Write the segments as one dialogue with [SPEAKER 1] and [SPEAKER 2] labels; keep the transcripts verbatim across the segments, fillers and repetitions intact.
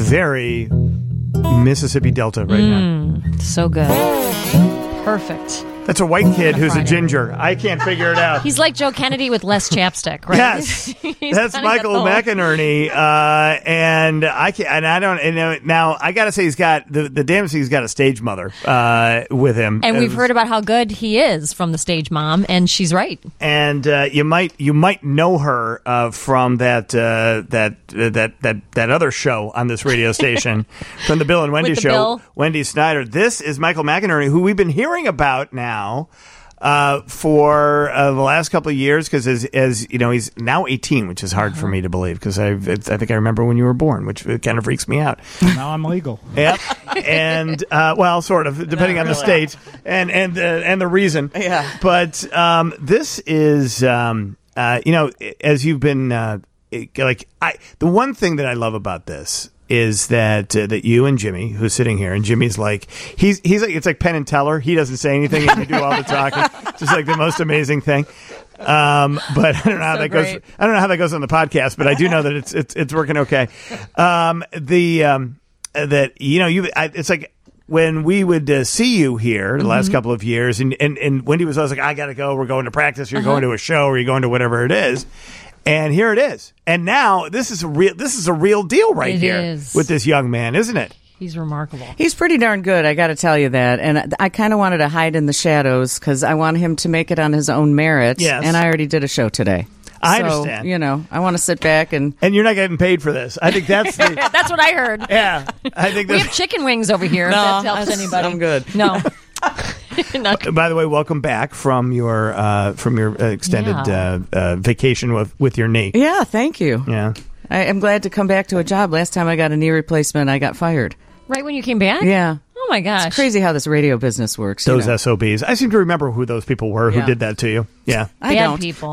[SPEAKER 1] very Mississippi Delta right
[SPEAKER 2] mm,
[SPEAKER 1] now.
[SPEAKER 2] So good. Perfect.
[SPEAKER 1] That's a white kid who's a ginger. I can't figure it out.
[SPEAKER 2] He's like Joe Kennedy with less chapstick, right?
[SPEAKER 1] Yes, that's Michael McInerney, uh, and I can and I don't. And now I got to say, he's got the the damn thing. He's got a stage mother uh, with him,
[SPEAKER 2] and we've heard about how good he is from the stage mom, and she's right.
[SPEAKER 1] And uh, you might you might know her uh, from that uh, that uh, that that that other show on this radio station, from the Bill and Wendy show.
[SPEAKER 2] Bill.
[SPEAKER 1] Wendy Snyder. This is Michael McInerney, who we've been hearing about now. Now, uh, for uh, the last couple of years, because as, as you know, he's now eighteen, which is hard uh-huh. for me to believe, because I I think I remember when you were born, which kind of freaks me out.
[SPEAKER 3] Now I'm legal.
[SPEAKER 1] Yep, and uh, well, sort of, depending Not on really. the state and and uh, and the reason.
[SPEAKER 4] Yeah,
[SPEAKER 1] but um, this is um, uh, you know, as you've been uh, like I the one thing that I love about this is that uh, that you and Jimmy, who's sitting here, and Jimmy's like he's he's like it's like Penn and Teller. He doesn't say anything, and you do all the talking. Just like the most amazing thing. Um, but I don't know how
[SPEAKER 2] so
[SPEAKER 1] that
[SPEAKER 2] great.
[SPEAKER 1] goes. I don't know how that goes on the podcast, but I do know that it's it's it's working okay. Um, the um, that you know you I, it's like when we would uh, see you here the
[SPEAKER 2] mm-hmm.
[SPEAKER 1] last couple of years, and and and Wendy was always like, I gotta go. We're going to practice. You're uh-huh. going to a show, or you're going to whatever it is. And here it is. And now this is a real this is a real deal right
[SPEAKER 2] it
[SPEAKER 1] here
[SPEAKER 2] is.
[SPEAKER 1] with this young man, isn't it?
[SPEAKER 2] He's remarkable.
[SPEAKER 4] He's pretty darn good, I got to tell you that. And I kind of wanted to hide in the shadows because I want him to make it on his own merit.
[SPEAKER 1] Yes.
[SPEAKER 4] And I already did a show today.
[SPEAKER 1] I
[SPEAKER 4] so,
[SPEAKER 1] understand.
[SPEAKER 4] You know, I want to sit back and...
[SPEAKER 1] And you're not getting paid for this. I think that's the...
[SPEAKER 2] That's what I heard.
[SPEAKER 1] Yeah. I think
[SPEAKER 2] we have chicken wings over here,
[SPEAKER 4] no,
[SPEAKER 2] if that helps anybody.
[SPEAKER 4] I'm good.
[SPEAKER 2] No.
[SPEAKER 1] By the way, welcome back from your uh, from your uh, extended
[SPEAKER 2] yeah.
[SPEAKER 1] uh, uh, vacation with, with your knee.
[SPEAKER 4] Yeah, thank you.
[SPEAKER 1] Yeah,
[SPEAKER 4] I, I'm glad to come back to a job. Last time I got a knee replacement, I got fired.
[SPEAKER 2] Right when you came back?
[SPEAKER 4] Yeah.
[SPEAKER 2] Oh my gosh.
[SPEAKER 4] It's crazy how this radio business works.
[SPEAKER 1] Those
[SPEAKER 4] you know.
[SPEAKER 1] S O Bs. I seem to remember who those people were who
[SPEAKER 4] Yeah.
[SPEAKER 1] did that to you. Yeah.
[SPEAKER 4] I
[SPEAKER 2] Bad
[SPEAKER 4] don't.
[SPEAKER 2] people.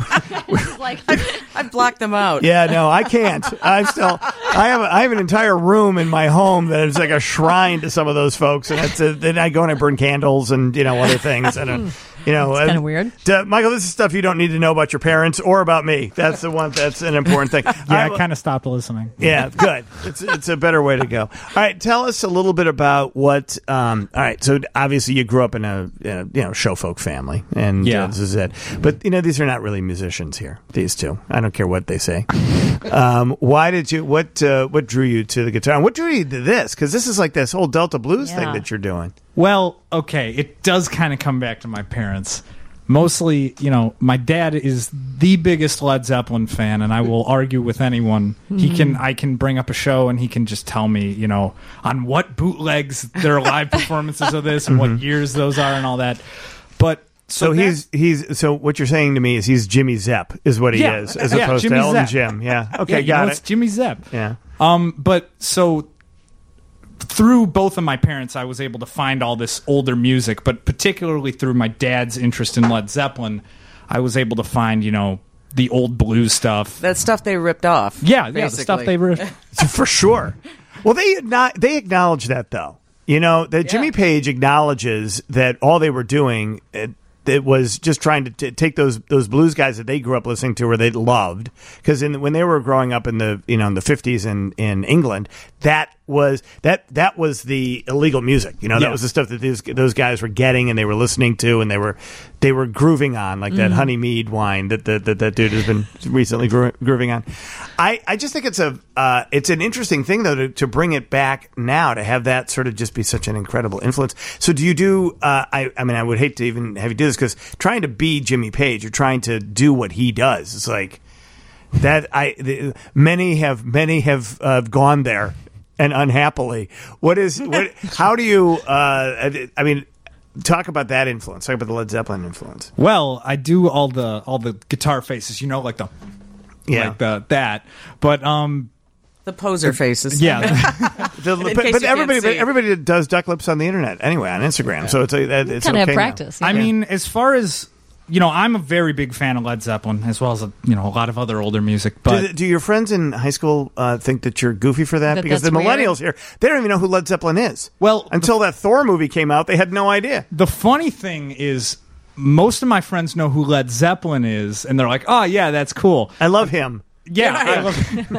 [SPEAKER 2] like,
[SPEAKER 4] I blocked them out.
[SPEAKER 1] Yeah, no, I can't. I still, I have, a, I have an entire room in my home that is like a shrine to some of those folks, and that's a, then I go and I burn candles and you know other things, and uh, you know,
[SPEAKER 2] it's kind of weird.
[SPEAKER 1] To, Michael, this is stuff you don't need to know about your parents or about me. That's the one. That's an important thing.
[SPEAKER 3] Yeah, I, I kind of stopped listening.
[SPEAKER 1] Yeah, good. It's it's a better way to go. All right, tell us a little bit about what. Um, all right, so obviously you grew up in a, in a you know show folk family, and
[SPEAKER 3] yeah.
[SPEAKER 1] uh, this is it. But you know these are not really musicians here. These two, I don't care what they say. Um, why did you? What uh, what drew you to the guitar? And what drew you to this? Because this is like this whole Delta blues
[SPEAKER 2] Yeah.
[SPEAKER 1] thing that you're doing.
[SPEAKER 3] Well, okay, it does kind of come back to my parents. Mostly, you know, my dad is the biggest Led Zeppelin fan, and I will argue with anyone. He can, I can bring up a show, and he can just tell me, you know, on what bootlegs there are live performances of this, and
[SPEAKER 1] Mm-hmm.
[SPEAKER 3] what years those are, and all that. But
[SPEAKER 1] So,
[SPEAKER 3] so
[SPEAKER 1] he's he's so what you're saying to me is he's Jimmy Zepp is what he
[SPEAKER 3] Yeah.
[SPEAKER 1] is as
[SPEAKER 3] Yeah,
[SPEAKER 1] opposed
[SPEAKER 3] Jimmy
[SPEAKER 1] to Elton
[SPEAKER 3] Zepp.
[SPEAKER 1] Jim. Yeah. Okay,
[SPEAKER 3] yeah, you
[SPEAKER 1] got
[SPEAKER 3] know,
[SPEAKER 1] it.
[SPEAKER 3] it's Jimmy Zepp.
[SPEAKER 1] Yeah.
[SPEAKER 3] Um, but so through both of my parents, I was able to find all this older music, but particularly through my dad's interest in Led Zeppelin, I was able to find, you know, the old blues stuff.
[SPEAKER 4] That stuff they ripped off.
[SPEAKER 3] Yeah, yeah, the
[SPEAKER 4] basically.
[SPEAKER 3] stuff they were.
[SPEAKER 1] For sure. Well, they not they acknowledge that though. You know that
[SPEAKER 4] Yeah.
[SPEAKER 1] Jimmy Page acknowledges that all they were doing. It, it was just trying to t- take those those blues guys that they grew up listening to or they loved, because when they were growing up in the you know in the fifties in in England, that was that that was the illegal music. You know, that
[SPEAKER 3] Yeah.
[SPEAKER 1] was the stuff that these those guys were getting and they were listening to and they were they were grooving on, like that honey mead wine that that that, that dude has been recently gro- grooving on. I, I just think it's a uh, it's an interesting thing though to, to bring it back now, to have that sort of just be such an incredible influence. So do you do? Uh, I I mean I would hate to even have you do this, because trying to be Jimmy Page, you're trying to do what he does. It's like that. I the, many have many have uh, gone there and unhappily. What is what? How do you? Uh, I mean. Talk about that influence. Talk about the Led Zeppelin influence.
[SPEAKER 3] Well, I do all the all the guitar faces, you know, like the
[SPEAKER 1] Yeah.
[SPEAKER 3] like the that. But um,
[SPEAKER 4] The poser faces.
[SPEAKER 3] yeah,
[SPEAKER 1] The,
[SPEAKER 4] In
[SPEAKER 1] but
[SPEAKER 4] case
[SPEAKER 1] but
[SPEAKER 4] you can't
[SPEAKER 1] everybody, but
[SPEAKER 4] see.
[SPEAKER 1] everybody does duck lips on the internet anyway, on Instagram. So it's a, it's
[SPEAKER 2] kind of
[SPEAKER 1] okay
[SPEAKER 2] have
[SPEAKER 1] now.
[SPEAKER 2] practice.
[SPEAKER 3] I
[SPEAKER 2] yeah.
[SPEAKER 3] mean, as far as you know, I'm a very big fan of Led Zeppelin, as well as a, you know a lot of other older music. But
[SPEAKER 1] do, do your friends in high school uh, think that you're goofy for that?
[SPEAKER 2] That
[SPEAKER 1] Because the
[SPEAKER 2] that's weird?
[SPEAKER 1] millennials here, they don't even know who Led Zeppelin is.
[SPEAKER 3] Well,
[SPEAKER 1] until that Thor movie came out, they had no idea.
[SPEAKER 3] the funny thing is, most of my friends know who Led Zeppelin is, and they're like, "Oh yeah, that's cool."
[SPEAKER 1] I love him.
[SPEAKER 3] Yeah, I love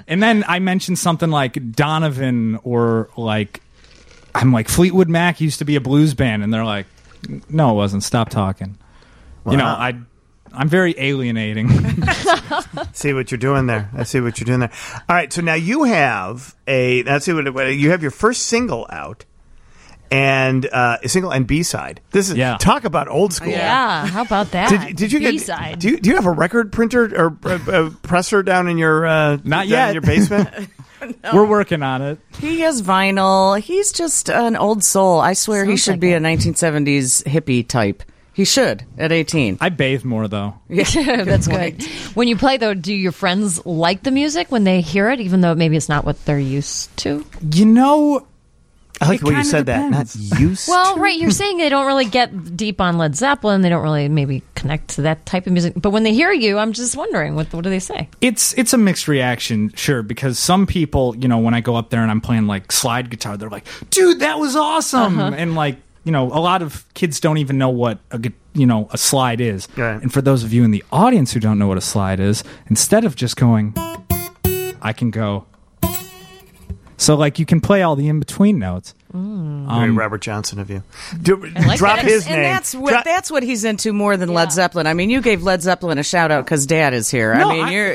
[SPEAKER 3] And then I mentioned something like Donovan or like, I'm like, Fleetwood Mac used to be a blues band. And they're like, no, it wasn't. Stop talking. Wow. You know, I, I'm very alienating.
[SPEAKER 1] See what you're doing there. I see what you're doing there. All right, so now you have a, let's see what, what you have your first single out. And uh, a single and B side. This is
[SPEAKER 3] yeah.
[SPEAKER 1] talk about old school.
[SPEAKER 2] Yeah, how about that?
[SPEAKER 1] Did, did you
[SPEAKER 2] B-side.
[SPEAKER 1] get? Do you, do you have a record printer or a, a presser down in your uh,
[SPEAKER 3] not
[SPEAKER 1] down
[SPEAKER 3] yet
[SPEAKER 1] in your basement?
[SPEAKER 4] No.
[SPEAKER 3] We're working on it.
[SPEAKER 4] He has vinyl. He's just an old soul. I swear Sounds he should like be it. a nineteen seventies hippie type. He should at eighteen.
[SPEAKER 3] I bathe more though.
[SPEAKER 2] Yeah, that's good. When you play though, do your friends like the music when they hear it, even though maybe it's not what they're used to?
[SPEAKER 3] You know.
[SPEAKER 1] I like the way you said
[SPEAKER 3] depends.
[SPEAKER 1] that. Not used.
[SPEAKER 2] Well, right. You're saying they don't really get deep on Led Zeppelin. They don't really maybe connect to that type of music. But when they hear you, I'm just wondering, what what do they say?
[SPEAKER 3] It's it's a mixed reaction, sure, because some people, you know, when I go up there and I'm playing like slide guitar, they're like, "Dude, that was awesome!" Uh-huh. And like, you know, a lot of kids don't even know what a you know a slide is.
[SPEAKER 1] Right.
[SPEAKER 3] And for those of you in the audience who don't know what a slide is, instead of just going, I can go. So like you can play all the in between notes.
[SPEAKER 2] Mm.
[SPEAKER 1] Very
[SPEAKER 3] Um,
[SPEAKER 1] Robert Johnson of you. Do,
[SPEAKER 2] like
[SPEAKER 1] drop
[SPEAKER 2] that.
[SPEAKER 1] his
[SPEAKER 4] and
[SPEAKER 1] name.
[SPEAKER 4] that's what
[SPEAKER 1] Dro-
[SPEAKER 4] that's what he's into more than
[SPEAKER 2] Yeah.
[SPEAKER 4] Led Zeppelin. I mean, you gave Led Zeppelin a shout out because Dad is here.
[SPEAKER 3] No,
[SPEAKER 4] I mean,
[SPEAKER 3] I-
[SPEAKER 4] you're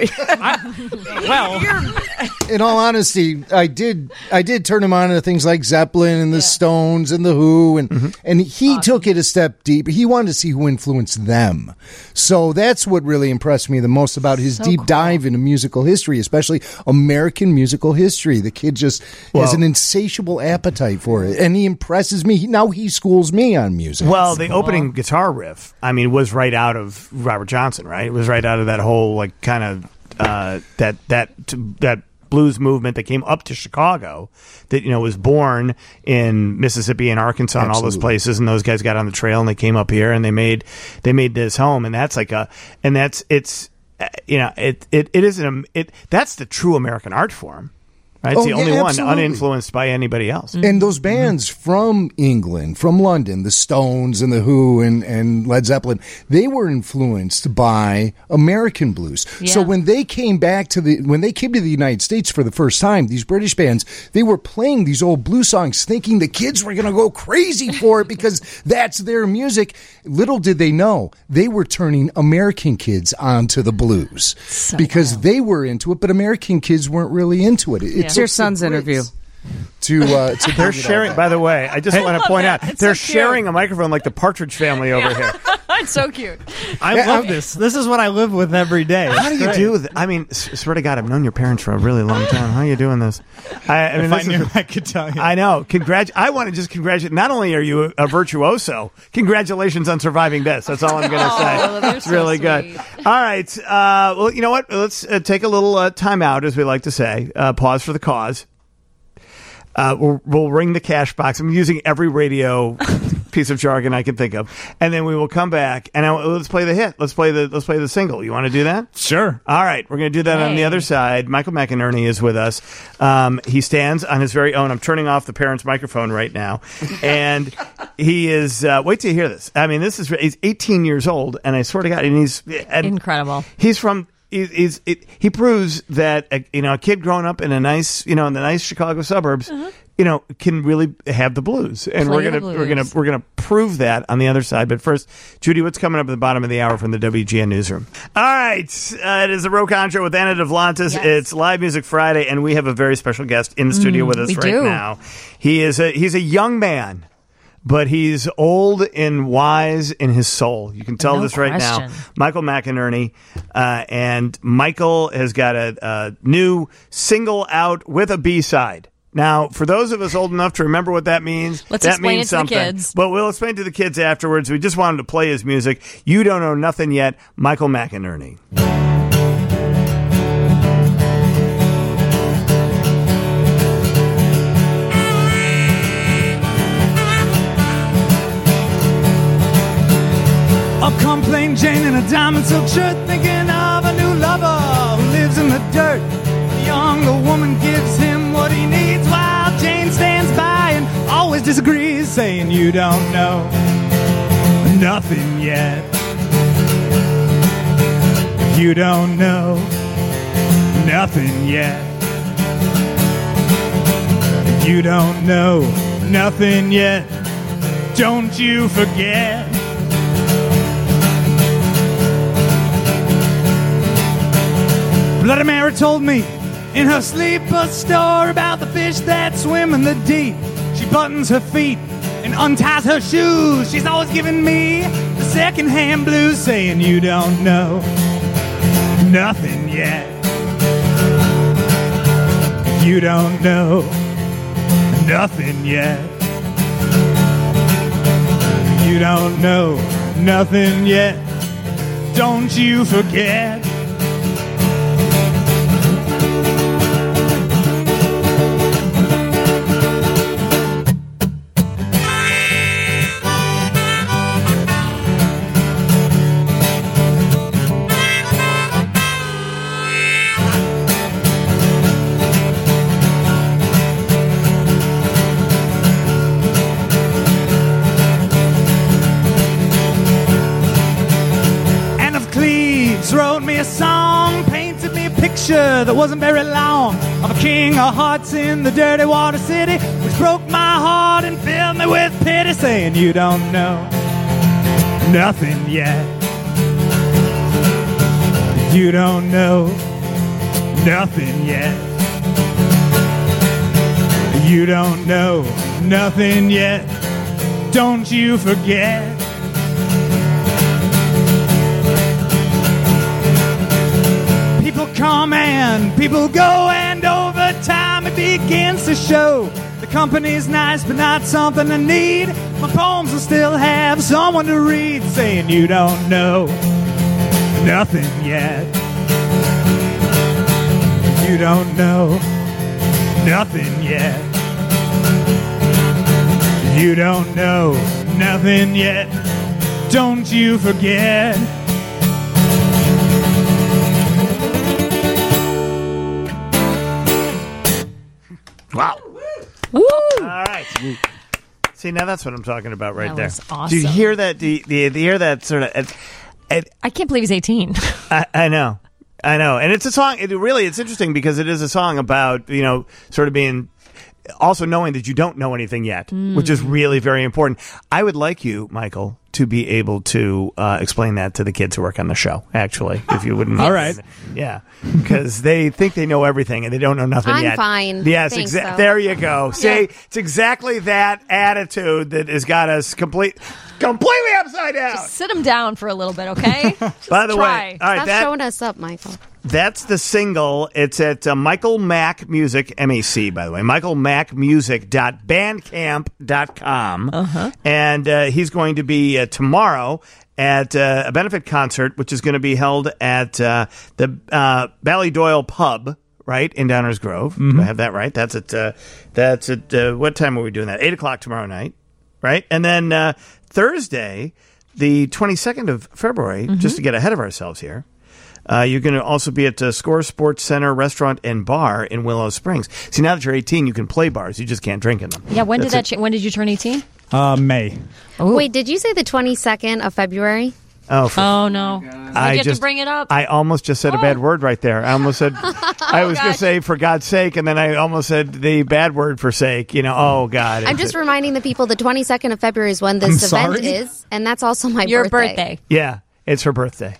[SPEAKER 3] I, well,
[SPEAKER 5] In all honesty, I did I did turn him on to things like Zeppelin and the Stones and the Who, and
[SPEAKER 1] Mm-hmm.
[SPEAKER 5] and he took it a step deeper. He wanted to see who influenced them. So that's what really impressed me the most about his
[SPEAKER 2] So
[SPEAKER 5] deep
[SPEAKER 2] cool.
[SPEAKER 5] dive into musical history, especially American musical history. The kid just
[SPEAKER 1] Well-
[SPEAKER 5] has an insatiable appetite for it, and he impresses me. He- Now he schools me on music.
[SPEAKER 1] Well, the opening guitar riff, I mean, was right out of Robert Johnson, right? It was right out of that whole like kind of uh, that that that blues movement that came up to Chicago, that you know was born in Mississippi and Arkansas and all those
[SPEAKER 5] Absolutely.
[SPEAKER 1] places, and those guys got on the trail and they came up here and they made they made this home, and that's like a and that's it's uh, you know it it it isn't a, it that's the true American art form. Right? It's
[SPEAKER 5] Oh,
[SPEAKER 1] the
[SPEAKER 5] yeah,
[SPEAKER 1] only one
[SPEAKER 5] absolutely.
[SPEAKER 1] uninfluenced by anybody else.
[SPEAKER 5] And those bands from England, from London, the Stones and the Who and, and Led Zeppelin, they were influenced by American blues. So
[SPEAKER 2] Yeah.
[SPEAKER 5] when they came back to the when they came to the United States for the first time, these British bands, they were playing these old blues songs thinking the kids were going to go crazy for it because that's their music. Little did they know, they were turning American kids onto the blues because they were into it, but American kids weren't really into it. It
[SPEAKER 4] It's your
[SPEAKER 5] took
[SPEAKER 4] son's
[SPEAKER 5] the Brits
[SPEAKER 4] interview.
[SPEAKER 5] To, uh, to
[SPEAKER 1] They're
[SPEAKER 5] bring it
[SPEAKER 1] sharing.
[SPEAKER 5] all
[SPEAKER 1] By the way, I just want to point out
[SPEAKER 2] It's
[SPEAKER 1] they're
[SPEAKER 2] so cute.
[SPEAKER 1] sharing a microphone like the Partridge Family over here.
[SPEAKER 2] It's so cute.
[SPEAKER 3] I
[SPEAKER 5] Yeah,
[SPEAKER 3] love
[SPEAKER 5] I'm-
[SPEAKER 3] this. This is what I live with every day.
[SPEAKER 1] How do you
[SPEAKER 3] Great.
[SPEAKER 1] do that? I mean, s- swear to God, I've known your parents for a really long time. How are you doing this? I, I mean,
[SPEAKER 3] If I
[SPEAKER 1] this
[SPEAKER 3] knew,
[SPEAKER 1] is,
[SPEAKER 3] I could tell you.
[SPEAKER 1] I know. Congrat- I want to just congratulate. Not only are you a virtuoso, congratulations on surviving this. That's all I'm going to say.
[SPEAKER 2] Oh, they're
[SPEAKER 1] It's
[SPEAKER 2] so
[SPEAKER 1] really good.
[SPEAKER 2] sweet.
[SPEAKER 1] All right. Uh, well, you know what? Let's uh, take a little uh, time out, as we like to say. Uh, pause for the cause. Uh, we'll, we'll ring the cash box. I'm using every radio piece of jargon I can think of, and then we will come back and I, let's play the hit. Let's play the let's play the single. You want to do that?
[SPEAKER 3] Sure.
[SPEAKER 1] All right, we're going to do that on the
[SPEAKER 2] Hey.
[SPEAKER 1] other side. Michael McInerney is with us. Um, he stands on his very own. I'm turning off the parents' microphone right now, and he is. Uh, wait till you hear this. I mean, this is he's eighteen years old, and I swear to God, and he's and
[SPEAKER 2] Incredible.
[SPEAKER 1] He's from. He's, he's it, he proves that a, you know a kid growing up in a nice you know in the nice Chicago suburbs. You know, can really have the blues, and
[SPEAKER 2] Play
[SPEAKER 1] we're
[SPEAKER 2] the
[SPEAKER 1] gonna we're gonna
[SPEAKER 2] blues.
[SPEAKER 1] we're gonna prove that on the other side. But first, Judy, what's coming up at the bottom of the hour from the W G N newsroom? All right, uh, it is the Row Contra with Anna Devlantis.
[SPEAKER 2] Yes.
[SPEAKER 1] It's Live Music Friday, and we have a very special guest in the studio with us
[SPEAKER 2] we
[SPEAKER 1] right
[SPEAKER 2] do.
[SPEAKER 1] now. He is a he's a young man, but he's old and wise in his soul. You can tell
[SPEAKER 2] No
[SPEAKER 1] this right now.
[SPEAKER 2] question.
[SPEAKER 1] Michael McInerney, uh, and Michael has got a, a new single out with a B side. Now, for those of us old enough to remember what that means,
[SPEAKER 2] Let's
[SPEAKER 1] that
[SPEAKER 2] explain
[SPEAKER 1] means
[SPEAKER 2] it to the
[SPEAKER 1] something.
[SPEAKER 2] kids.
[SPEAKER 1] But we'll explain to the kids afterwards. We just wanted to play his music. You don't know nothing yet. Michael McInerney.
[SPEAKER 3] Up come plain Jane in a diamond silk shirt, thinking of a new lover who lives in the dirt. The younger woman gives him what he needs while Jane stands by and always disagrees, saying you don't know nothing yet. You don't know nothing yet. You don't know nothing yet. Don't you forget. Bloody Mary told me in her sleep a story about the fish that swim in the deep. She buttons her feet and unties her shoes. She's always giving me the second-hand blues, saying you don't know nothing yet. You don't know nothing yet. You don't know nothing yet. Don't you forget. Wrote me a song, painted me a picture that wasn't very long, of a king of hearts in the dirty water city, which broke my heart and filled me with pity, saying you don't know nothing yet. You don't know nothing yet. You don't know nothing yet. Don't you forget. People come and people go, and over time it begins to show. The company's nice, but not something I need. My poems will still have someone to read, saying you don't know nothing yet. You don't know nothing yet. You don't know nothing yet. Don't you forget.
[SPEAKER 1] Wow.
[SPEAKER 2] Woo!
[SPEAKER 1] All right. See, now that's what I'm talking about right
[SPEAKER 2] That
[SPEAKER 1] there.
[SPEAKER 2] was awesome.
[SPEAKER 1] Do you hear that? Do you, do you hear that sort of... It, it,
[SPEAKER 2] I can't believe he's eighteen.
[SPEAKER 1] I, I know. I know. And it's a song... It really, it's interesting because it is a song about, you know, sort of being... Also knowing that you don't know anything yet, mm. which is really very important. I would like you, Michael, to be able to uh, explain that to the kids who work on the show, actually, if you wouldn't mind.
[SPEAKER 3] All right.
[SPEAKER 1] Yeah, because they think they know everything and they don't know nothing
[SPEAKER 6] I'm
[SPEAKER 1] yet.
[SPEAKER 6] I'm fine.
[SPEAKER 1] Yes,
[SPEAKER 6] Thanks,
[SPEAKER 1] exa-
[SPEAKER 6] though.
[SPEAKER 1] there you go. See,
[SPEAKER 6] Yeah.
[SPEAKER 1] it's exactly that attitude that has got us complete, completely upside down.
[SPEAKER 2] Just sit him down for a little bit, okay?
[SPEAKER 1] By the
[SPEAKER 2] try.
[SPEAKER 1] way, all right,
[SPEAKER 6] Stop
[SPEAKER 1] that,
[SPEAKER 6] showing us up, Michael.
[SPEAKER 1] that's the single. It's at uh, Michael Mac Music, M A C, by the way, michael mac music dot bandcamp dot com. Uh-huh. And uh, he's going to be uh, tomorrow at uh, a benefit concert, which is going to be held at uh, the uh, Ballydoyle Pub, right, in Downers Grove. Mm-hmm. Do I have that right? That's at, uh, that's at uh, what time are we doing that? eight o'clock tomorrow night, right? And then uh, Thursday, the twenty-second of February, mm-hmm. just to get ahead of ourselves here, Uh, you're going to also be at uh, Score Sports Center Restaurant and Bar in Willow Springs. See, now that you're eighteen, you can play bars. You just can't drink in them.
[SPEAKER 2] Yeah, when
[SPEAKER 1] That's
[SPEAKER 2] did that?
[SPEAKER 1] it.
[SPEAKER 2] Ch- when did you turn eighteen?
[SPEAKER 3] Uh, May.
[SPEAKER 2] Ooh.
[SPEAKER 6] Wait, did you say the twenty-second of February?
[SPEAKER 1] Oh, for,
[SPEAKER 2] Oh no!
[SPEAKER 1] I
[SPEAKER 2] you have
[SPEAKER 1] just
[SPEAKER 2] to bring it up.
[SPEAKER 1] I almost just said a bad word right there. I almost said I was going to
[SPEAKER 2] gosh.
[SPEAKER 1] say for God's sake, and then I almost said the bad word for sake. You know, oh God!
[SPEAKER 6] I'm just reminding the people the twenty-second of February is when this
[SPEAKER 3] I'm
[SPEAKER 6] event
[SPEAKER 3] sorry?
[SPEAKER 6] is, and that's also my
[SPEAKER 2] Your
[SPEAKER 6] birthday.
[SPEAKER 2] birthday.
[SPEAKER 1] yeah, it's her birthday.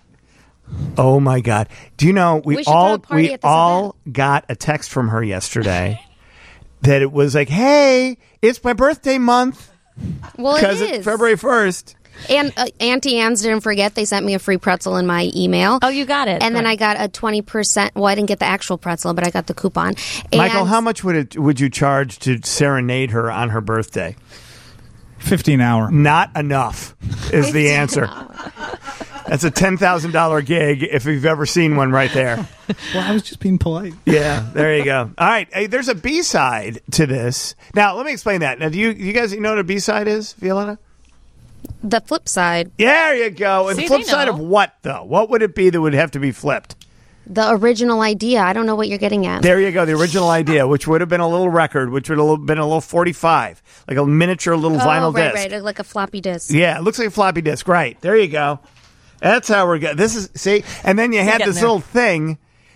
[SPEAKER 1] Oh my God! Do you know we,
[SPEAKER 6] We should throw
[SPEAKER 1] all
[SPEAKER 6] a party
[SPEAKER 1] we
[SPEAKER 6] at this
[SPEAKER 1] all got a text from her yesterday that it was like, "Hey, it's my birthday month
[SPEAKER 6] Well, it
[SPEAKER 1] because
[SPEAKER 6] is.
[SPEAKER 1] it's February first."
[SPEAKER 6] And uh, Auntie Anne's didn't forget. They sent me a free pretzel in my email.
[SPEAKER 2] Oh, you got it.
[SPEAKER 6] And then
[SPEAKER 2] Good.
[SPEAKER 6] I got a twenty percent. Well, I didn't get the actual pretzel, but I got the coupon.
[SPEAKER 1] Michael,
[SPEAKER 6] And
[SPEAKER 1] how much would it would you charge to serenade her on her birthday?
[SPEAKER 3] fifteen hour.
[SPEAKER 1] Not enough is the answer. That's a ten thousand dollar gig if you've ever seen one right there.
[SPEAKER 3] Well, I was just being polite.
[SPEAKER 1] Yeah, there you go. All right, hey, there's a B side to this. Now, let me explain that. Now, do you you guys know what a B side is, Violetta?
[SPEAKER 6] the flip side,
[SPEAKER 1] There you go. And
[SPEAKER 2] See,
[SPEAKER 1] flip
[SPEAKER 2] they
[SPEAKER 1] side
[SPEAKER 2] know.
[SPEAKER 1] of what though? What would it be that would have to be flipped?
[SPEAKER 6] the original idea. I don't know what you're getting at.
[SPEAKER 1] There you go. The original idea, which would have been a little record, which would have been a little forty-five, like a miniature little
[SPEAKER 6] oh,
[SPEAKER 1] vinyl
[SPEAKER 6] right,
[SPEAKER 1] disc.
[SPEAKER 6] right, like a floppy disk.
[SPEAKER 1] Yeah, it looks like a floppy disk. Right. There you go. That's how we're going. This is, see, and then you had
[SPEAKER 2] getting
[SPEAKER 1] this
[SPEAKER 2] there.
[SPEAKER 1] little thing.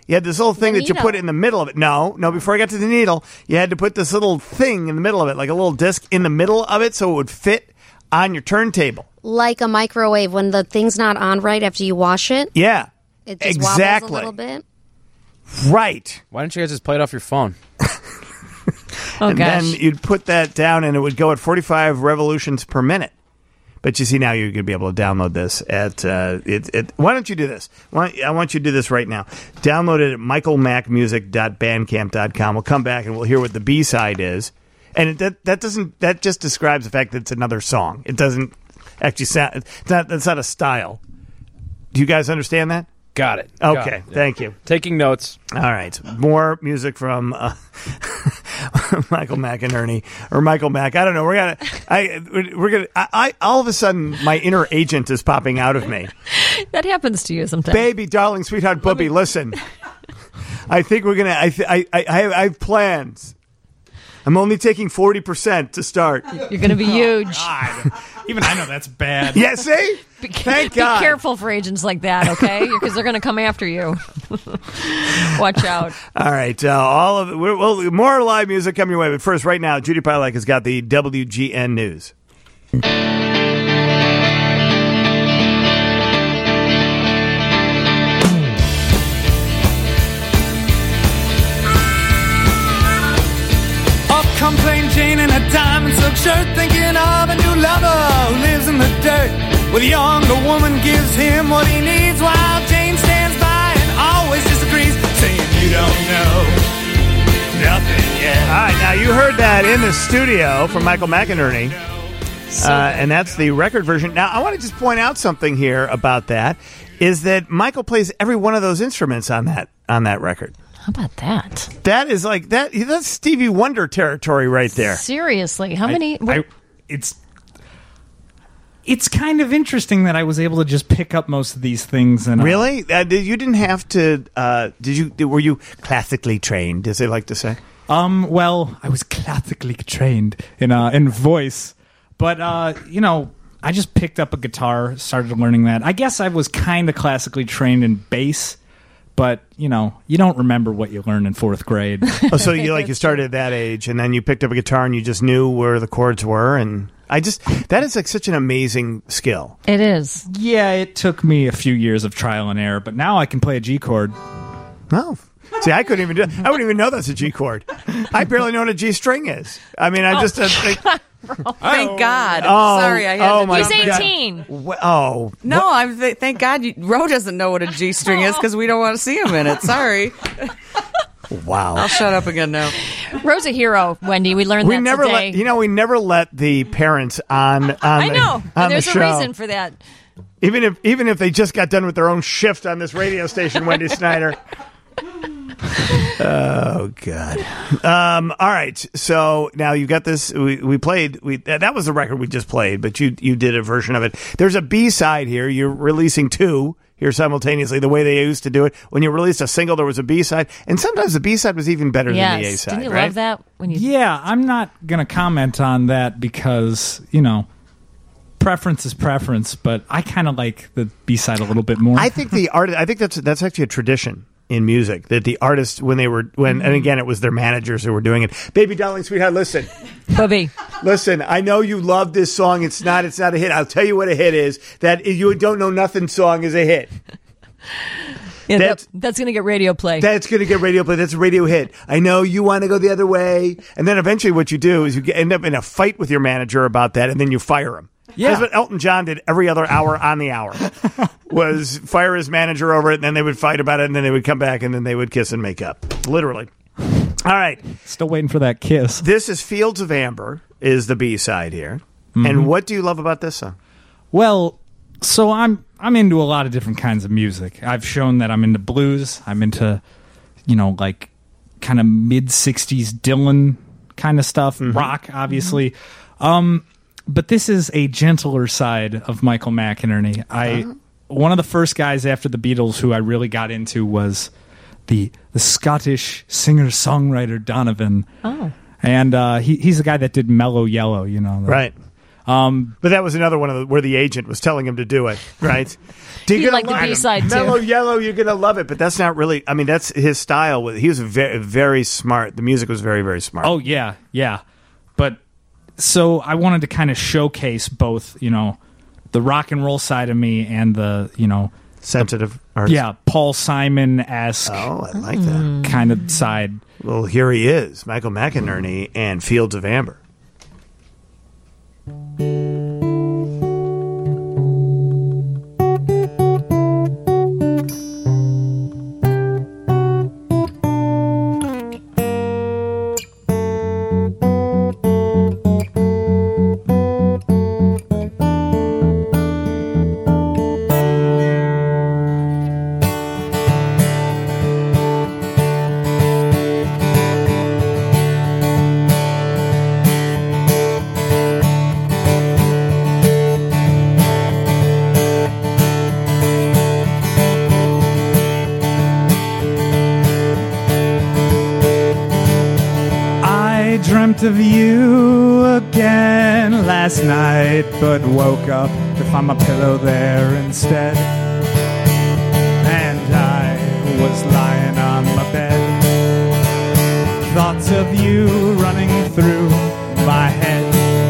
[SPEAKER 1] you had this little thing
[SPEAKER 6] The
[SPEAKER 1] that you
[SPEAKER 6] needle.
[SPEAKER 1] put in the middle of it. No, no, before I got to the needle, you had to put this little thing in the middle of it, like a little disc in the middle of it so it would fit on your turntable.
[SPEAKER 6] Like a microwave when the thing's not on right after you wash it.
[SPEAKER 1] Yeah.
[SPEAKER 6] It just
[SPEAKER 1] exactly.
[SPEAKER 6] wobbles a little bit.
[SPEAKER 1] Right.
[SPEAKER 7] Why don't you guys just play it off your phone?
[SPEAKER 2] Oh,
[SPEAKER 1] and
[SPEAKER 2] gosh.
[SPEAKER 1] then you'd put that down and it would go at forty-five revolutions per minute. But you see, now you're going to be able to download this at, uh, it, it, why don't you do this? Why, I want you to do this right now. Download it at michael mac music dot bandcamp dot com. We'll come back and we'll hear what the B-side is. And it, that, that doesn't, that just describes the fact that it's another song. It doesn't actually sound, it's not, that's not a style. Do you guys understand that?
[SPEAKER 7] Got it. Got
[SPEAKER 1] Okay,
[SPEAKER 7] it. Yeah.
[SPEAKER 1] thank you.
[SPEAKER 7] Taking notes.
[SPEAKER 1] All right, more music from uh, Michael McInerney or Michael Mack. I don't know. We're gonna. I we're gonna. I, I all of a sudden my inner agent is popping out of me.
[SPEAKER 2] That happens to you sometimes.
[SPEAKER 1] Baby, darling, sweetheart, bubby, listen. I think we're gonna. I th- I, I I have, I have plans. I'm only taking forty percent to start.
[SPEAKER 2] You're going to be huge.
[SPEAKER 3] God. Even I know that's bad.
[SPEAKER 1] Yeah, see?
[SPEAKER 2] Be,
[SPEAKER 1] Thank
[SPEAKER 2] be
[SPEAKER 1] God.
[SPEAKER 2] careful for agents like that, okay? Because they're going to come after you. Watch out.
[SPEAKER 1] All right, uh, all of it. We're, well, more live music coming your way. But first, right now, Judy Pilak has got the W G N News.
[SPEAKER 8] Up come plain Jane in a diamond silk shirt, thinking of a new lover who lives in the dirt. With a younger woman gives him what he needs, while Jane stands by and always disagrees, saying you don't know nothing yet.
[SPEAKER 1] All right, now you heard that in the studio from Michael McInerney, uh, and that's the record version. Now, I want to just point out something here about that, is that Michael plays every one of those instruments on that on that record.
[SPEAKER 2] How about that?
[SPEAKER 1] That is like that. That's Stevie Wonder territory right there.
[SPEAKER 2] Seriously, how many?
[SPEAKER 3] I, it's it's kind of interesting that I was able to just pick up most of these things. And uh,
[SPEAKER 1] Really? Uh, did, you didn't have to? Uh, did you? Were you classically trained, as they like to say?
[SPEAKER 3] Um. Well, I was classically trained in uh, in voice, but uh, you know, I just picked up a guitar, started learning that. I guess I was kind of classically trained in bass. But, you know, you don't remember what you learned in fourth grade.
[SPEAKER 1] Oh, so you like you started at that age, and then you picked up a guitar, and you just knew where the chords were, and I just that is like such an amazing skill.
[SPEAKER 2] It is.
[SPEAKER 3] Yeah, it took me a few years of trial and error, but now I can play a G chord.
[SPEAKER 1] No. See, I couldn't even do I wouldn't even know that's a G chord. I barely know what a G string is. I mean, I just... Uh, like,
[SPEAKER 4] Thank God.
[SPEAKER 1] Oh,
[SPEAKER 4] Sorry, I had
[SPEAKER 1] oh
[SPEAKER 4] to
[SPEAKER 1] my
[SPEAKER 2] He's
[SPEAKER 1] God.
[SPEAKER 2] eighteen.
[SPEAKER 1] Wh- oh.
[SPEAKER 4] No, I'm th- thank God you, Ro doesn't know what a G string is because we don't want to see him in it. Sorry.
[SPEAKER 1] Wow.
[SPEAKER 4] I'll shut up again now.
[SPEAKER 2] Rose a hero, Wendy. We learned
[SPEAKER 1] We
[SPEAKER 2] that
[SPEAKER 1] never
[SPEAKER 2] today.
[SPEAKER 1] let you know. We never let the parents on. on
[SPEAKER 2] I
[SPEAKER 1] the,
[SPEAKER 2] know.
[SPEAKER 1] on
[SPEAKER 2] And there's
[SPEAKER 1] the
[SPEAKER 2] a
[SPEAKER 1] show.
[SPEAKER 2] reason for that.
[SPEAKER 1] Even if even if they just got done with their own shift on this radio station, Wendy Snyder. Oh God! Um, all right, so now you got this. We, we played. We that was the record we just played, but you you did a version of it. There's a B side here. You're releasing two here simultaneously, the way they used to do it. When you released a single, there was a B side, and sometimes the B side was even better
[SPEAKER 2] Yes.
[SPEAKER 1] than the A side.
[SPEAKER 2] Didn't you
[SPEAKER 1] right?
[SPEAKER 2] love that? When you
[SPEAKER 3] Yeah, I'm not going to comment on that because, you know, preference is preference, but I kind of like the B-side a little bit more.
[SPEAKER 1] I think the art. I think that's that's actually a tradition in music that the artists, when they were when and again it was their managers who were doing it. Baby, darling, sweetheart, listen,
[SPEAKER 2] Bubby.
[SPEAKER 1] listen. I know you love this song. It's not. It's not a hit. I'll tell you what a hit is. That you don't know nothing song is a hit.
[SPEAKER 2] Yeah,
[SPEAKER 1] That's-
[SPEAKER 2] that, that's going to get radio play.
[SPEAKER 1] That's going to get radio play. That's a radio hit. I know you want to go the other way, and then eventually what you do is you get, end up in a fight with your manager about that, and then you fire him.
[SPEAKER 3] Yeah.
[SPEAKER 1] That's what Elton John did every other hour on the hour, was fire his manager over it, and then they would fight about it, and then they would come back, and then they would kiss and make up. Literally. All right.
[SPEAKER 3] Still waiting for that kiss.
[SPEAKER 1] This is Fields of Amber is the B-side here. And what do you love about this song?
[SPEAKER 3] Well, so I'm I'm into a lot of different kinds of music. I've shown that I'm into blues. I'm into, you know, like kind of mid sixties Dylan kind of stuff, rock, obviously. Um, but this is a gentler side of Michael McInerney. I one of the first guys after the Beatles who I really got into was the the Scottish singer-songwriter Donovan.
[SPEAKER 2] Oh.
[SPEAKER 3] And uh, he he's the guy that did Mellow Yellow, you know. the-
[SPEAKER 1] Right.
[SPEAKER 3] Um,
[SPEAKER 1] But that was another one of the, where the agent was telling him to do it, right?
[SPEAKER 2] He
[SPEAKER 1] You're gonna
[SPEAKER 2] liked the
[SPEAKER 1] love it.
[SPEAKER 2] B-side, too.
[SPEAKER 1] Mellow Yellow, you're gonna love it. But that's not really. I mean, that's his style. He was very, very smart. The music was very, very smart.
[SPEAKER 3] oh yeah, yeah. But so I wanted to kind of showcase both, you know, the rock and roll side of me and the, you know,
[SPEAKER 1] sensitive artist.
[SPEAKER 3] yeah, Paul Simon-esque
[SPEAKER 1] Oh, I like that.
[SPEAKER 3] kind of side.
[SPEAKER 1] Well, here he is, Michael McInerney and Fields of Amber.
[SPEAKER 3] I dreamt of you again last night, but woke up to find my pillow there instead. And I was lying on my bed, thoughts of you running through my head.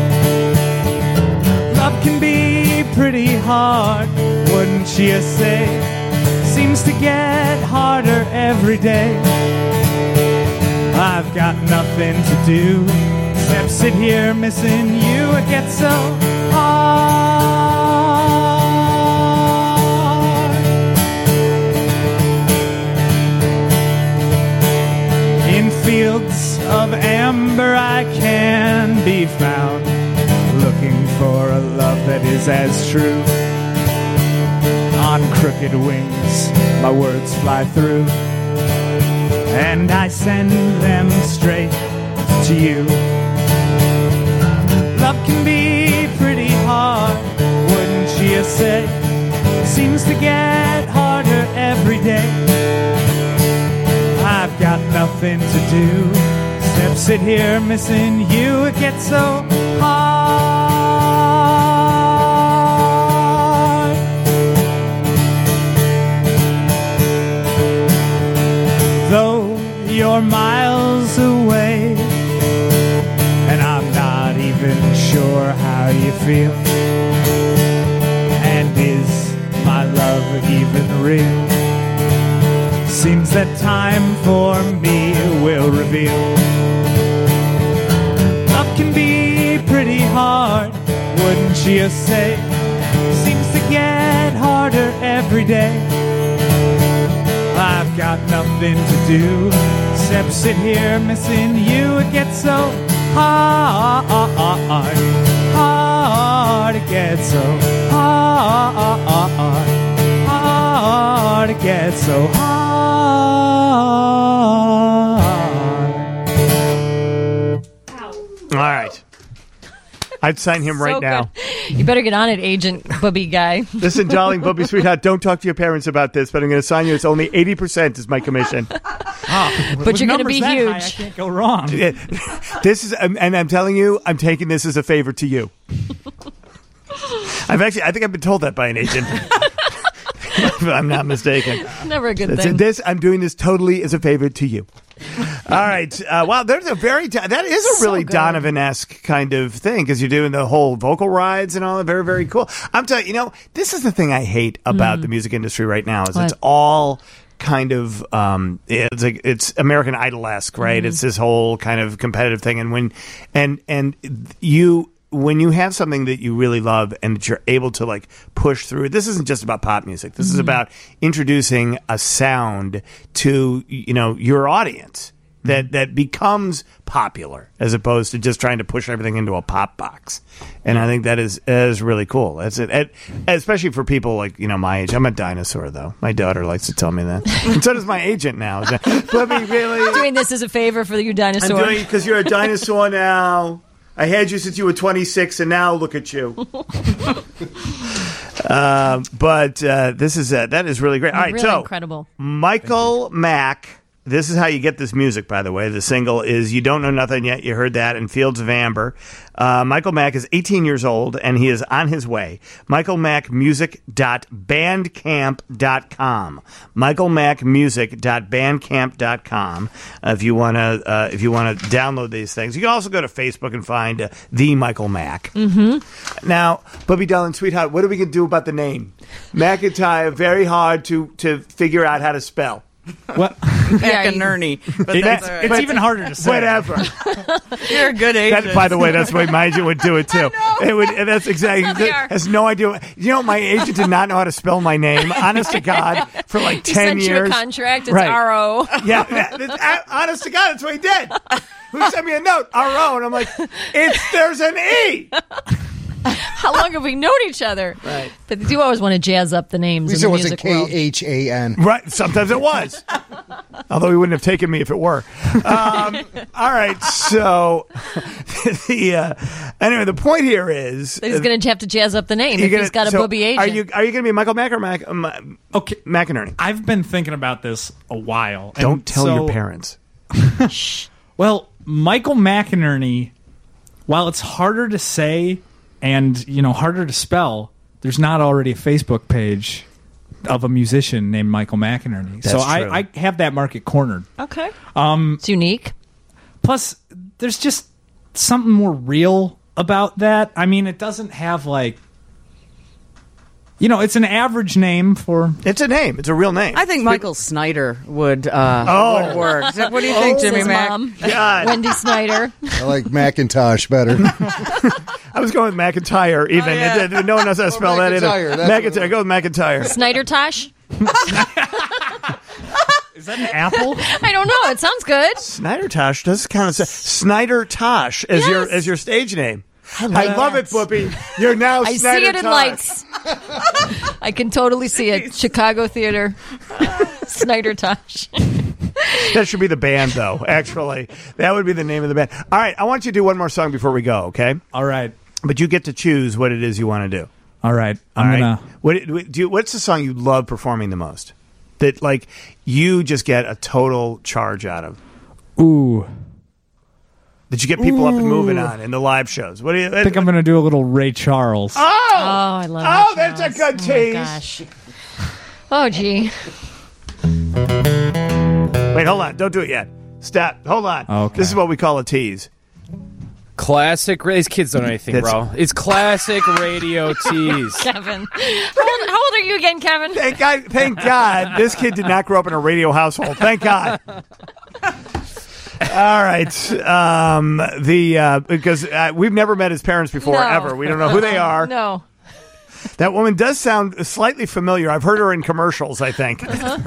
[SPEAKER 3] Love can be pretty hard, wouldn't you say? Seems to get harder every day. I've got nothing to do except sit here missing you. It gets so hard. In fields of amber I can be found, looking for a love that is as true. On crooked wings my words fly through, and I send them straight to you. Love can be pretty hard, wouldn't you say? Seems to get harder every day. I've got nothing to do except sit here missing you. It gets so hard. Though you're miles away, and I'm not even sure how you feel. And is my love even real? Seems that time for me will reveal. Love can be pretty hard, wouldn't you say? Seems to get harder every day. I've got nothing to do except sit here missing you. It gets so hard, hard, it gets so hard, hard, it gets so hard.
[SPEAKER 1] All right. I'd sign him right
[SPEAKER 2] So
[SPEAKER 1] now.
[SPEAKER 2] good. You better get on it, Agent Bubby guy.
[SPEAKER 1] Listen, darling, Bubby, sweetheart, don't talk to your parents about this, but I'm going to sign you. It's only eighty percent is my commission.
[SPEAKER 2] But you're going to be
[SPEAKER 3] Numbers that
[SPEAKER 2] huge.
[SPEAKER 3] high, I can't go wrong.
[SPEAKER 1] Yeah. This is, um, and I'm telling you, I'm taking this as a favor to you. I've actually, I think I've been told that by an agent. If I'm not mistaken.
[SPEAKER 2] Never a good
[SPEAKER 1] That's
[SPEAKER 2] thing.
[SPEAKER 1] it. This, I'm doing this totally as a favor to you. All right. Uh, wow, there's a very that is a
[SPEAKER 2] So
[SPEAKER 1] really
[SPEAKER 2] good.
[SPEAKER 1] Donovan-esque kind of thing because you're doing the whole vocal rides and all that. Very, very cool. I'm telling you, you know, this is the thing I hate about the music industry right now is it's
[SPEAKER 2] What?
[SPEAKER 1] all kind of um, it's like it's American Idol-esque, right? It's this whole kind of competitive thing, and when and and you. When you have something that you really love and that you're able to like push through, this isn't just about pop music. This is about introducing a sound to, you know, your audience that, that becomes popular as opposed to just trying to push everything into a pop box. And I think that is, is really cool. That's it. And especially for people like, you know, my age. I'm a dinosaur though. My daughter likes to tell me that. And so does my agent now. Let me really
[SPEAKER 2] Doing this as a favor for you, dinosaur.
[SPEAKER 1] I'm doing it because you're a dinosaur now. I had you since you were twenty-six, and now look at you. um, but uh, this is uh, that is really great. All right,
[SPEAKER 2] really
[SPEAKER 1] so
[SPEAKER 2] incredible.
[SPEAKER 1] Michael Mack This is how you get this music, by the way. The single is You Don't Know Nothing Yet. You heard that in Fields of Amber. Uh, Michael Mack is eighteen years old, and he is on his way. michael mack music dot bandcamp dot com. michael mack music dot bandcamp dot com. Uh, if you want to uh, if you want to download these things. You can also go to Facebook and find uh, The Michael Mack. Mm-hmm. Now, Bubby Darling, sweetheart, what are we going to do about the name? McIntyre, very hard to, to figure out how to spell.
[SPEAKER 3] What?
[SPEAKER 4] Mac and Ernie. But
[SPEAKER 3] It-
[SPEAKER 4] that's
[SPEAKER 3] it's
[SPEAKER 4] all right.
[SPEAKER 3] it's even harder to say.
[SPEAKER 1] Whatever.
[SPEAKER 4] You're a good agent.
[SPEAKER 1] That, by the way, that's the way my agent would do it too. It would. and That's exactly.
[SPEAKER 2] They are.
[SPEAKER 1] Has no idea. You know, my agent did not know how to spell my name. Honest to God, for like
[SPEAKER 2] He
[SPEAKER 1] ten
[SPEAKER 2] sent
[SPEAKER 1] years.
[SPEAKER 2] you a contract. It's
[SPEAKER 1] Right.
[SPEAKER 2] R O.
[SPEAKER 1] Yeah, that- that's- uh, honest to God, that's what he did. Who sent me a note? R O, and I'm like, it's there's an E.
[SPEAKER 2] How long have we known each other?
[SPEAKER 1] Right.
[SPEAKER 2] But they do always want to jazz up the names
[SPEAKER 5] At least
[SPEAKER 2] in
[SPEAKER 5] it
[SPEAKER 2] the
[SPEAKER 5] wasn't
[SPEAKER 2] music
[SPEAKER 5] K
[SPEAKER 2] world.
[SPEAKER 5] H A N.
[SPEAKER 1] Right. Sometimes it was. Although he wouldn't have taken me if it were. Um, all right. So, the uh, anyway, the point here is
[SPEAKER 2] He's going to have to jazz up the name
[SPEAKER 1] you're
[SPEAKER 2] if
[SPEAKER 1] gonna-
[SPEAKER 2] he's got a
[SPEAKER 1] so
[SPEAKER 2] booby agent.
[SPEAKER 1] Are you are you going to be Michael Mack or Mac? Um,
[SPEAKER 3] Okay.
[SPEAKER 1] Mac and Ernie.
[SPEAKER 3] I've been thinking about this a while. and
[SPEAKER 1] Don't tell
[SPEAKER 3] so-
[SPEAKER 1] your parents.
[SPEAKER 3] Well, Michael McInerney, while it's harder to say and, you know, harder to spell, there's not already a Facebook page of a musician named Michael McInerney. so
[SPEAKER 1] That's true.
[SPEAKER 3] I, I have that market cornered.
[SPEAKER 2] Okay. Um, it's unique.
[SPEAKER 3] Plus, there's just something more real about that. I mean, it doesn't have, like... You know, it's an average name for...
[SPEAKER 1] It's a name. It's a real name.
[SPEAKER 4] I think Michael Snyder would, uh,
[SPEAKER 1] Oh.
[SPEAKER 4] would work. What do you think, Jimmy
[SPEAKER 2] His
[SPEAKER 4] Mac?
[SPEAKER 2] mom,
[SPEAKER 1] God.
[SPEAKER 2] Wendy Snyder.
[SPEAKER 5] I like Macintosh better.
[SPEAKER 1] I was going with McIntyre even.
[SPEAKER 4] Oh, yeah.
[SPEAKER 1] It- it- no one knows how to spell that either.
[SPEAKER 5] McIntyre, that's what it
[SPEAKER 1] McIntyre. Go with McIntyre.
[SPEAKER 2] Snyder Tosh?
[SPEAKER 3] Is that an apple?
[SPEAKER 2] I don't know. It sounds good.
[SPEAKER 1] Snyder Tosh does kind of say Snyder Tosh as your
[SPEAKER 2] Yes.
[SPEAKER 1] as your stage name. I
[SPEAKER 2] love
[SPEAKER 1] love
[SPEAKER 2] that.
[SPEAKER 1] it, Booby. You're now
[SPEAKER 2] I
[SPEAKER 1] Snyder
[SPEAKER 2] see it in
[SPEAKER 1] Tosh.
[SPEAKER 2] lights. I can totally see it. Chicago Theater. Snyder Tosh.
[SPEAKER 1] That should be the band, though. Actually, that would be the name of the band. All right, I want you to do one more song before we go, okay?
[SPEAKER 3] All right.
[SPEAKER 1] But you get to choose what it is you want to do.
[SPEAKER 3] All right.
[SPEAKER 1] All
[SPEAKER 3] I'm
[SPEAKER 1] right.
[SPEAKER 3] gonna...
[SPEAKER 1] What do you, what's the song you love performing the most? That like you just get a total charge out of.
[SPEAKER 3] Ooh.
[SPEAKER 1] That you get people up and moving on in the live shows. What do you
[SPEAKER 3] I think I'm going to do a little Ray Charles.
[SPEAKER 1] Oh,
[SPEAKER 2] Oh, I love
[SPEAKER 1] oh,
[SPEAKER 2] Ray
[SPEAKER 1] that's a
[SPEAKER 2] Charles.
[SPEAKER 1] good
[SPEAKER 2] Oh, my
[SPEAKER 1] tease.
[SPEAKER 2] gosh. Oh, gee.
[SPEAKER 1] Wait, hold on. Don't do it yet. Stop. Hold on.
[SPEAKER 3] Okay.
[SPEAKER 1] This is what we call a tease.
[SPEAKER 7] Classic. These kids don't know anything,
[SPEAKER 1] That's-
[SPEAKER 7] bro. It's classic radio tease.
[SPEAKER 2] Kevin. How old, how old are you again, Kevin?
[SPEAKER 1] Thank God, thank God this kid did not grow up in a radio household. Thank God. All right. Um, the uh, because uh, we've never met his parents before,
[SPEAKER 2] No.
[SPEAKER 1] ever. We don't know who they are.
[SPEAKER 2] No.
[SPEAKER 1] That woman does sound slightly familiar. I've heard her in commercials, I think.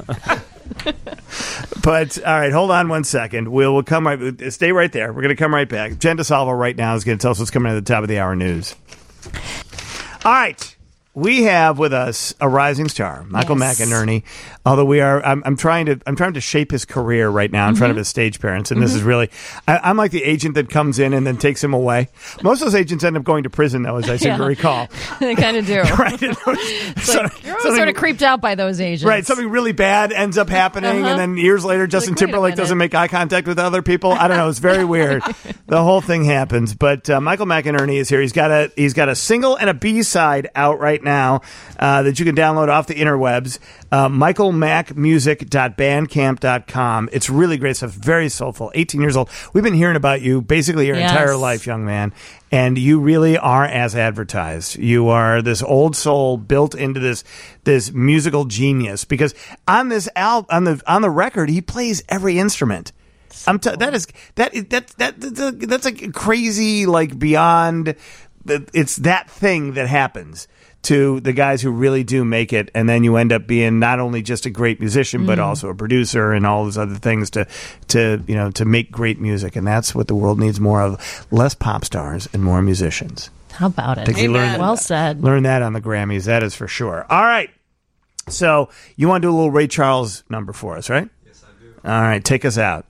[SPEAKER 1] But, all right, hold on one second. We'll, we'll come right, stay right there. We're going to come right back. Jen DeSalvo right now is going to tell us what's coming at the top of the hour news. All right. We have with us a rising star, Michael
[SPEAKER 2] Yes.
[SPEAKER 1] McInerney. Although we are, I'm, I'm trying to, I'm trying to shape his career right now in front of his stage parents, and this is really, I, I'm like the agent that comes in and then takes him away. Most of those agents end up going to prison, though, as I seem
[SPEAKER 2] Yeah.
[SPEAKER 1] to recall.
[SPEAKER 2] They kind of do.
[SPEAKER 1] Right?
[SPEAKER 2] It's like, you're always sort of creeped out by those agents.
[SPEAKER 1] Right, something really bad ends up happening,
[SPEAKER 2] Uh-huh.
[SPEAKER 1] and then years later, Justin
[SPEAKER 2] wait a
[SPEAKER 1] Timberlake
[SPEAKER 2] minute.
[SPEAKER 1] doesn't make eye contact with other people. I don't know; it's very weird. The whole thing happens. But uh, Michael McInerney is here. He's got a he's got a single and a B side out right now uh, that you can download off the interwebs. Uh, michael mack music dot bandcamp dot com. It's really great stuff. Very soulful. eighteen years old. We've been hearing about you basically your
[SPEAKER 2] Yes.
[SPEAKER 1] entire life, young man. And you really are as advertised. You are this old soul built into this this musical genius. Because on this al- on the on the record, he plays every instrument. I'm t- that is that is- that that that's a, that's a crazy like beyond. It's that thing that happens to the guys who really do make it, and then you end up being not only just a great musician, but also a producer and all those other things to, to you know, to make great music. And that's what the world needs more of: less pop stars and more musicians.
[SPEAKER 2] How about it?
[SPEAKER 1] Think we learned
[SPEAKER 2] Well said.
[SPEAKER 1] Learn that on the Grammys. That is for sure. All right. So you want to do a little Ray Charles number for us, right? Yes, I do. All right, take us out.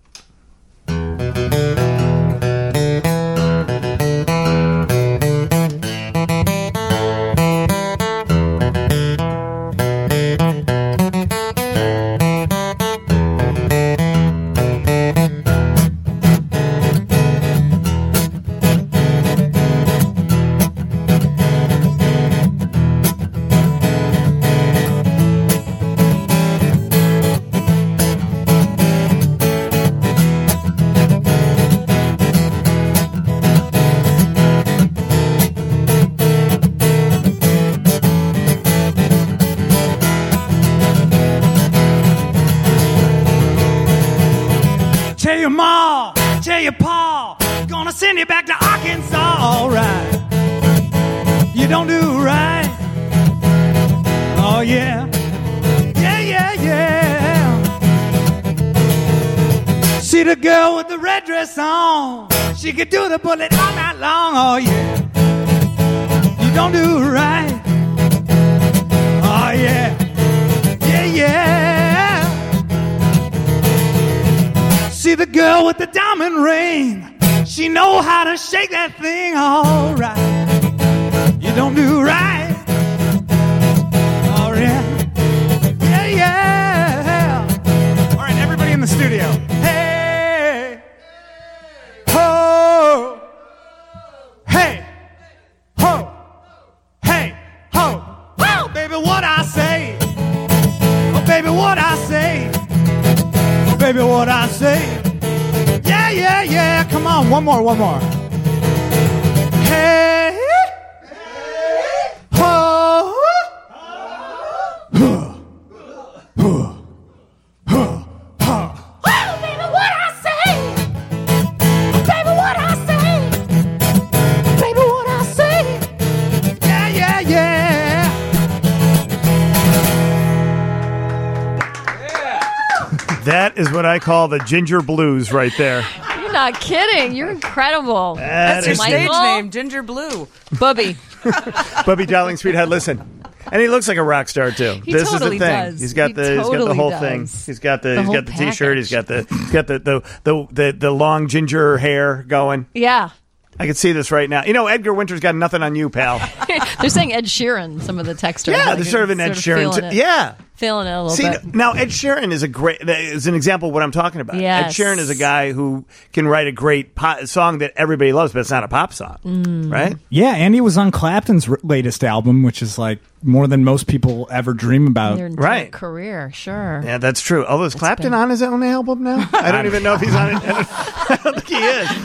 [SPEAKER 8] gonna send you back to Arkansas. All right. You don't do right. Oh, yeah. Yeah, yeah, yeah. See the girl with the red dress on. She could do the bullet all night long. Oh, yeah. You don't do right. Oh, yeah. Yeah, yeah. See the girl with the diamond ring. She know how to shake that thing all right. You don't do right. Oh, yeah. Yeah, yeah. All right, everybody in the studio. Hey. Ho. Hey. Ho. Hey. Ho. Oh, baby, what I say. Oh, baby, what I say. Oh, baby, what I say. Yeah, yeah, yeah. Come on, one more, one more. Hey. Ho.
[SPEAKER 1] That is what I call the ginger blues right there.
[SPEAKER 2] You're not kidding. You're incredible.
[SPEAKER 1] That
[SPEAKER 4] That's your
[SPEAKER 1] is
[SPEAKER 4] stage
[SPEAKER 2] Michael?
[SPEAKER 4] name, Ginger Blue.
[SPEAKER 2] Bubby.
[SPEAKER 1] Bubby Darling, sweetheart, listen. And he looks like a rock star too.
[SPEAKER 2] He
[SPEAKER 1] this
[SPEAKER 2] totally
[SPEAKER 1] is the thing.
[SPEAKER 2] does.
[SPEAKER 1] He's got
[SPEAKER 2] He
[SPEAKER 1] the he's got the
[SPEAKER 2] totally
[SPEAKER 1] whole
[SPEAKER 2] does.
[SPEAKER 1] thing. He's got the,
[SPEAKER 2] The
[SPEAKER 1] he's
[SPEAKER 2] whole
[SPEAKER 1] got the t-shirt, he's got
[SPEAKER 2] package.
[SPEAKER 1] the he's got the the, the the the the long ginger hair going.
[SPEAKER 2] Yeah.
[SPEAKER 1] I can see this right now. You know, Edgar Winter's got nothing on you, pal.
[SPEAKER 2] They're saying Ed Sheeran, some of the texters.
[SPEAKER 1] Yeah,
[SPEAKER 2] Like,
[SPEAKER 1] they're sort of an Ed Sheeran.
[SPEAKER 2] feeling
[SPEAKER 1] T-
[SPEAKER 2] it.
[SPEAKER 1] yeah.
[SPEAKER 2] Feeling it a little
[SPEAKER 1] See,
[SPEAKER 2] bit.
[SPEAKER 1] now Ed Sheeran is a great is an example of what I'm talking about.
[SPEAKER 2] Yes.
[SPEAKER 1] Ed Sheeran is a guy who can write a great pop, song that everybody loves, but it's not a pop song,
[SPEAKER 2] Mm.
[SPEAKER 1] right?
[SPEAKER 3] Yeah, and he was on Clapton's r- latest album, which is like more than most people ever dream about.
[SPEAKER 2] Their entire
[SPEAKER 1] Right.
[SPEAKER 2] career, sure.
[SPEAKER 1] Yeah, that's true. Although is Clapton
[SPEAKER 2] been-
[SPEAKER 1] on his own album now? I don't even know if he's on it. I don't think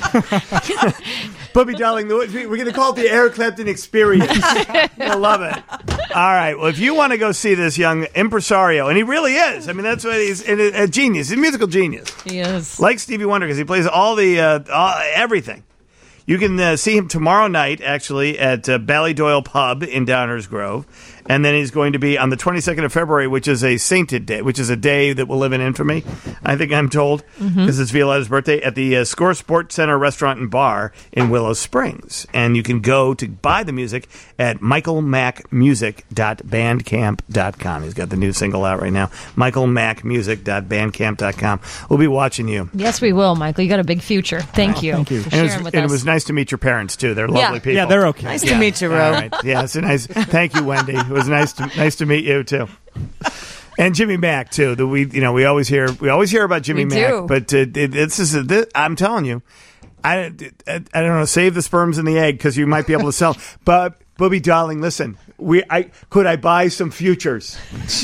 [SPEAKER 1] he is. Bubby Darling, we're going to call it the Eric Clapton Experience. I love it. All right. Well, if you want to go see this young impresario, and he really is. I mean, that's what he's a, a genius. He's a musical genius.
[SPEAKER 2] He is.
[SPEAKER 1] Like Stevie Wonder, because he plays all the uh, all, everything. You can uh, see him tomorrow night, actually, at uh, Ballydoyle Pub in Downers Grove. And then he's going to be on the twenty-second of February, which is a sainted day, which is a day that will live in infamy, I think I'm told, because
[SPEAKER 2] Mm-hmm.
[SPEAKER 1] it's Violetta's birthday, at the uh, Score Sports Center Restaurant and Bar in Willow Springs. And you can go to buy the music at michael mac music dot bandcamp dot com. He's got the new single out right now, michael mac music dot bandcamp dot com. We'll be watching you.
[SPEAKER 2] Yes, we will, Michael. You got a big future. Thank you.
[SPEAKER 3] thank you.
[SPEAKER 2] For
[SPEAKER 1] And, it
[SPEAKER 2] sharing
[SPEAKER 1] was,
[SPEAKER 2] with
[SPEAKER 1] and
[SPEAKER 2] us.
[SPEAKER 1] it was nice to meet your parents, too. They're lovely
[SPEAKER 2] Yeah.
[SPEAKER 1] people.
[SPEAKER 3] Yeah, they're okay.
[SPEAKER 4] Nice to meet you, Ro.
[SPEAKER 1] All right. Yeah, it's a nice. Thank you, Wendy. It was nice to nice to meet you too, and Jimmy Mack too. The we you know we always hear we always hear about Jimmy
[SPEAKER 2] We
[SPEAKER 1] Mack,
[SPEAKER 2] do.
[SPEAKER 1] but uh, it, this is a, this, I'm telling you, I, I I don't know. Save the sperms and the egg because you might be able to sell. But Bubby Darling, listen, we I could I buy some futures?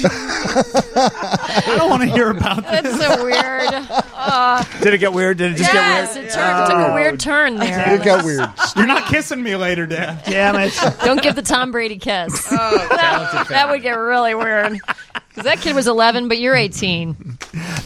[SPEAKER 3] I don't want to hear about that.
[SPEAKER 2] That's so weird.
[SPEAKER 1] Did it get weird? Did it just
[SPEAKER 2] yes,
[SPEAKER 1] get weird?
[SPEAKER 2] it turned, took a weird turn there.
[SPEAKER 5] It got weird.
[SPEAKER 3] You're not kissing me later, Dad.
[SPEAKER 1] Damn it!
[SPEAKER 2] Don't give the Tom Brady kiss. that, that would get really weird. Because that kid was eleven, but you're eighteen.